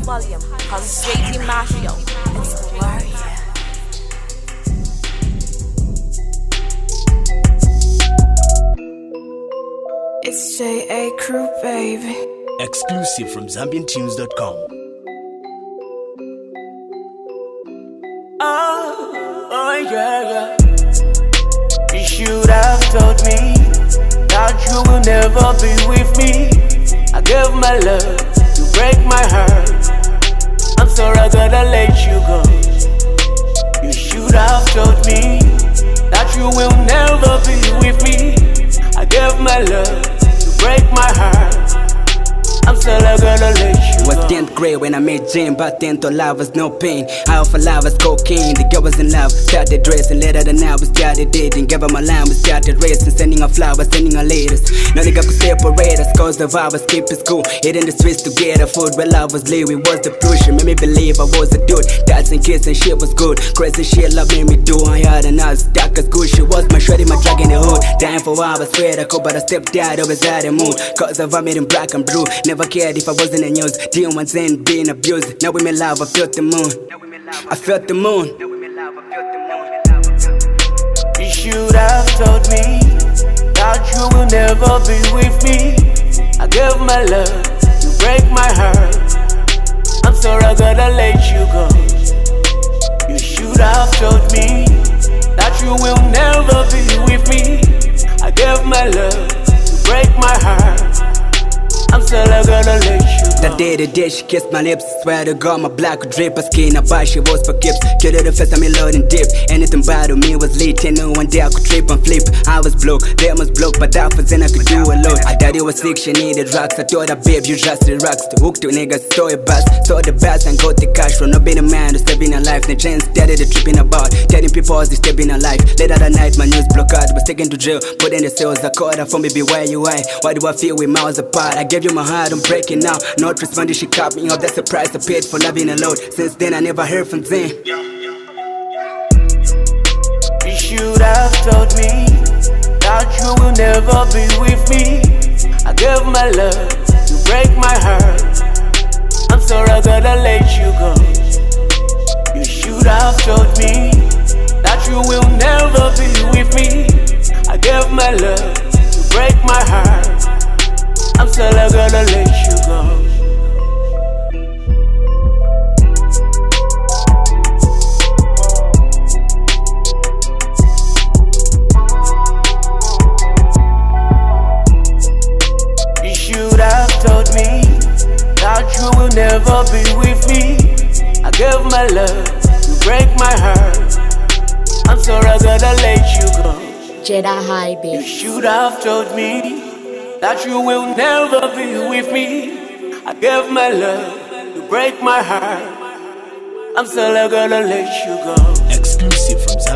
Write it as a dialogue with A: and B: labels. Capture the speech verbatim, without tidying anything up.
A: volume, cause it's J T Marshall. It's Warrior.
B: It's J A Crew, baby.
C: Exclusive from Zambian Tunes dot com.
D: Oh, oh yeah, yeah. You should have told me that you will never be with me. I gave my love to break my heart. I'm sorry I gotta let you go. You should have told me that you will never be with me. I gave my love to break my heart. I'm sorry I gotta let you
E: was
D: go.
E: tenth grade when I met Jane, but then to love was no pain. I offer love was cocaine. The girl was in love, started dressing. Later than now we started dating. Gave her my line, we started racing. Sending her flowers, sending her letters. No nigga could separate us, cause the vibe was keep it school. Hitting the streets to get her food. Well I was late, we was the push. She made me believe I was a dude. Dancing, kissing, shit was good. Crazy shit love made me do. I had an ass, dark as good. She was my shorty, my drug in the hood. Dying for hours, swear I could, but I stepped out, always out of the mood. Cause of I made him black and blue. Never cared if I was in the news. Didn't want Zen being abused. Now we made love, I felt the moon. I felt the moon.
D: You should have told me that you will never be with me. I gave my love to break my heart. I'm sorry I gotta let you go. You should have told me that you will never be with me. I gave my love to break my heart. I'm sorry I gotta let you go.
E: That day, the day she kissed my lips. Swear to God, my black would drape her skin. I buy she was for gifts. Killed her the first time I load and dip. Anything bad to me was lit. And no one day I could trip and flip. I was broke, them was broke, but that was then I could do a lot. I daddy was sick, she needed drugs. I told her, babe, you just the rocks. To hook to niggas, so it bust. Saw the bass and got the cash from not being a man to step in her life. The chance daddy the tripping about. Telling people as they step in her life. Later that night, my news broke out. Was taken to jail, put in the cells. I called her for me, be where you are. Why do I feel we miles apart? I gave you my heart, I'm breaking now. Not responding, she cut me off. That's the price I paid for loving alone. Since then I never heard from Zen.
D: You should have told me that you will never be with me. I gave my love to break my heart. I'm sorry I gotta let you go. You should have told me that you will never be with me. I gave my love to break my heart. I'm sorry I gotta let you go. You should have told me that you will never be with me. I gave my love to break my heart. I'm sorry I gotta let you go.
A: Jedi High, baby.
D: You should have told me that you will never be with me. I gave my love to break my heart. I'm sorry I gotta let you go.
C: Exclusive from Zambian